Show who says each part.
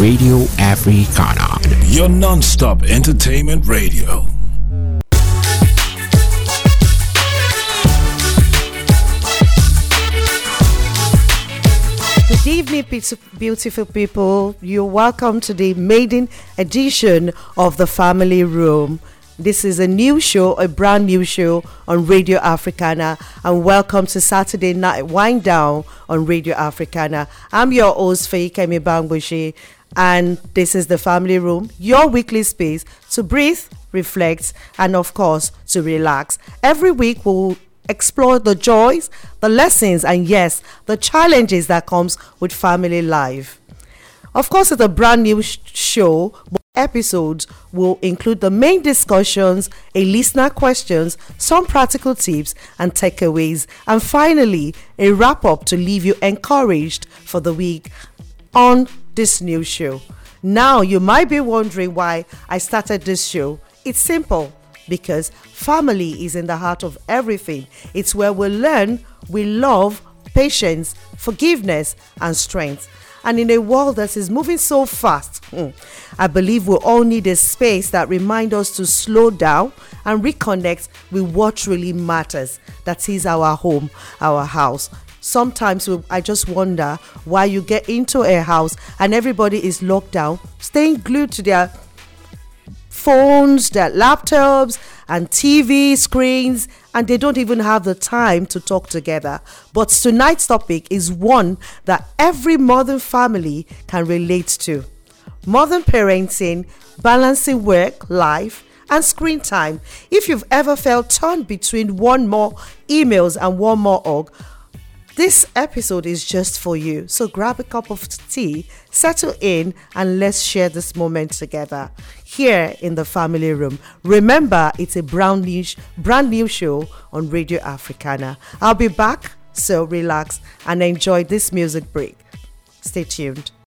Speaker 1: Radio Africana.
Speaker 2: Your non-stop entertainment radio.
Speaker 3: Good evening, beautiful people. You're welcome to the maiden edition of the Family Room. This is a new show, a brand new show on Radio Africana, and welcome to Saturday Night Wind Down on Radio Africana. I'm your host, Feyikemi Bangboshi, and this is the Family Room, your weekly space to breathe, reflect, and of course, to relax. Every week we'll explore the joys, the lessons, and yes, the challenges that comes with family life. Of course, it's a brand new show, but episodes will include the main discussions, a listener questions, some practical tips and takeaways, and finally, a wrap-up to leave you encouraged for the week on this new show. Now, you might be wondering why I started this show. It's simple. Because family is in the heart of everything. It's where we learn, we love, patience, forgiveness, and strength. And in a world that is moving so fast, I believe we all need a space that reminds us to slow down and reconnect with what really matters. That is our home, our house. Sometimes I just wonder why you get into a house and everybody is locked down, staying glued to their phones, their laptops and TV screens, and they don't even have the time to talk together. But tonight's topic is one that every modern family can relate to. Modern parenting, balancing work, life, and screen time. If you've ever felt torn between one more emails and one more hug, this episode is just for you. So grab a cup of tea, settle in, and let's share this moment together here in the Family Room. Remember, it's a brand new show on Radio Africana. I'll be back, so relax and enjoy this music break. Stay tuned.